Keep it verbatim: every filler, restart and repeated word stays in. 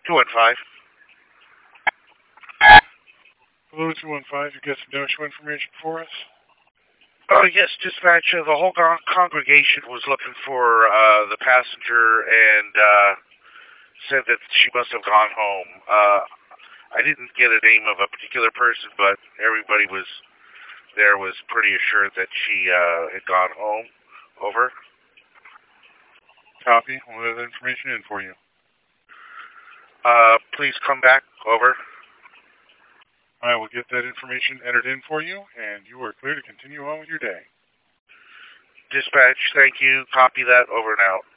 two one five. Hello, two one five. You got some dojo information for us? Oh, yes, dispatch. Uh, the whole con- congregation was looking for uh, the passenger and uh, said that she must have gone home. Uh, I didn't get a name of a particular person, but everybody was there was pretty assured that she uh, had gone home. Over. Copy. We'll have that information in for you. Uh, please come back. Over. I will get that information entered in for you, and you are clear to continue on with your day. Dispatch, thank you. Copy that. Over and out.